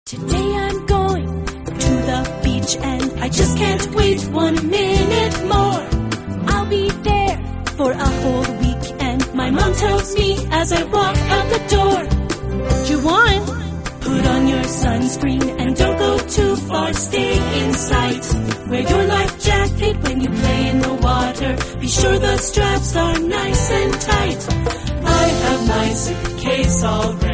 Today I'm going to the beach and I just can't wait 1 minute more. I'll be there for a whole week and my mom tells me as I walk out the door, Juwan, put on your sunscreen and don't go too far, stay in sight. Wear your life jacket when you play in the water. Be sure the straps are nice and tight. I have my suitcase all ready.